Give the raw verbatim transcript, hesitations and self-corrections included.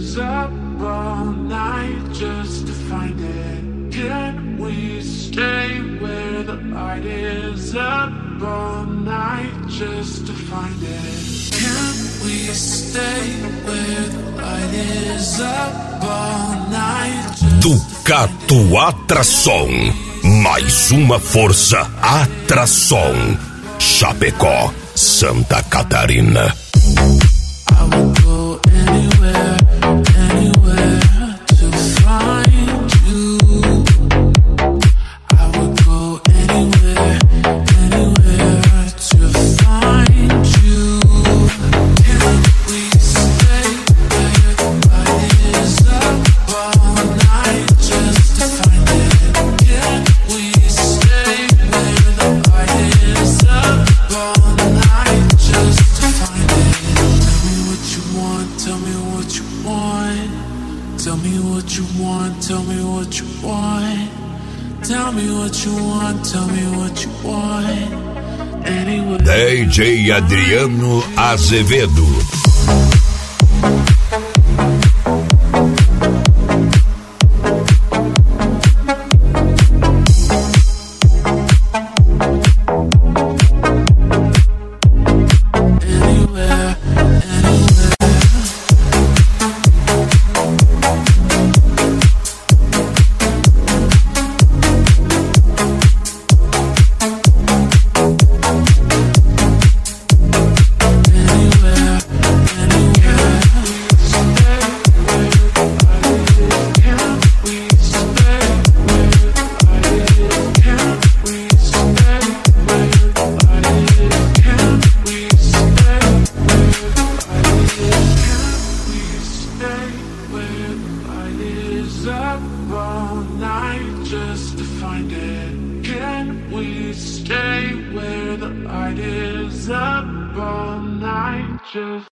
is up all night just to find it? Can we stay where the light is up all night just to find it? Can we stay where the light is up all night just Ducato Atração, mais uma força Atração. Chapecó, Santa Catarina. I would go anywhere, anywhere to find you. I would go anywhere, anywhere to find you. Can we stay where the light is up all night just to find it? Can we stay where the light is up all night just to find it? Tell me what you want, tell me what you want, tell me what you want, tell me what you want, tell me what you want, anyway. D J Adriano Azevedo. Stay where the light is up all night just